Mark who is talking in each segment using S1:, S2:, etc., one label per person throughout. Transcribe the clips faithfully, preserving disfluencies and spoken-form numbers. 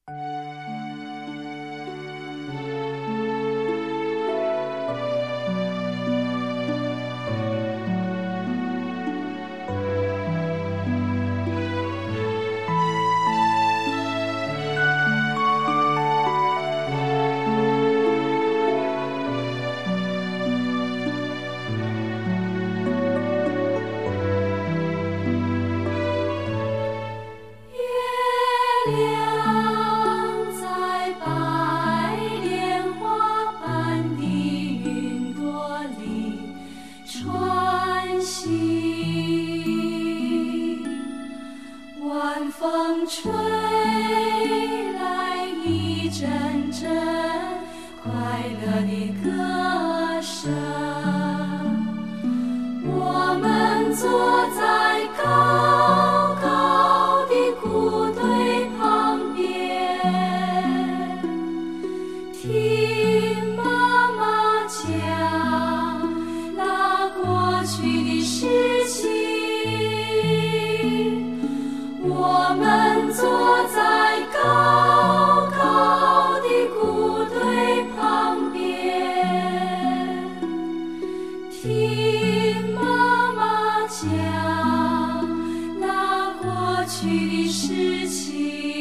S1: 吹来一阵阵快乐的歌声，我们坐在高高的谷堆旁边，听妈妈讲那过去的事情。我们坐在高高的谷堆旁边，听妈妈讲那过去的事情。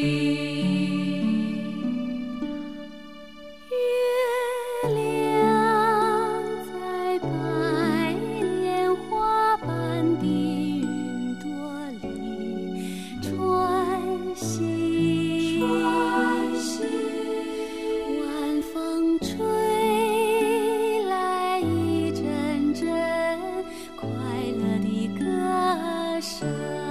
S1: 月亮在白莲花般的云朵里穿行，穿行，晚风吹来一阵阵快乐的歌声，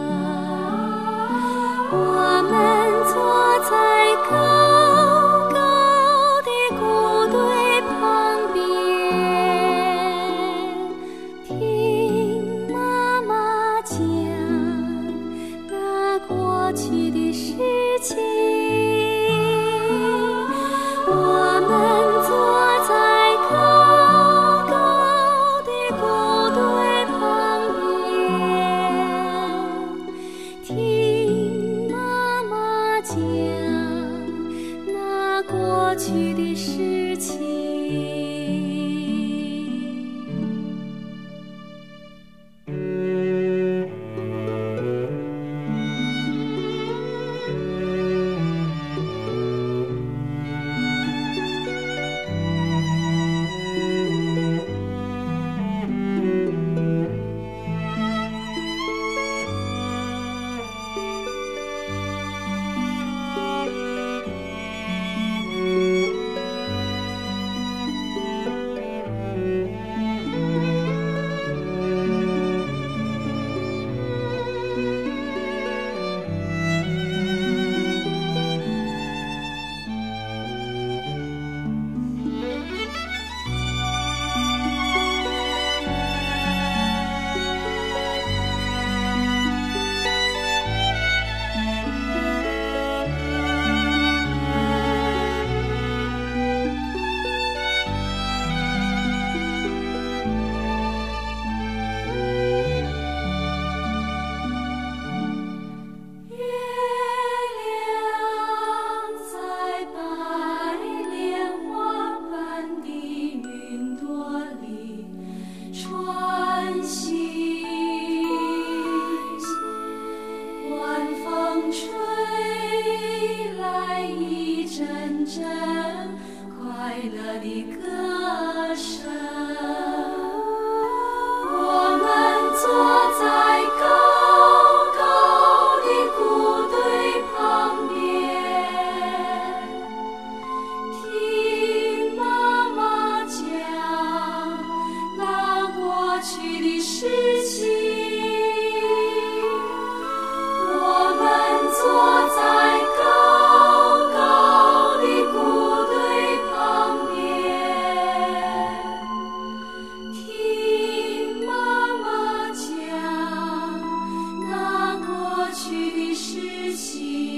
S1: 我们坐在高高的谷堆旁边，听妈妈讲那过去的事情。我们坐在高高的谷堆旁边，听妈妈讲那过去的事情。快乐的歌声，我们坐在高高的谷堆旁边，听妈妈讲那过去的事情。我们坐在高高的谷堆旁边，听妈妈讲那过去的事情。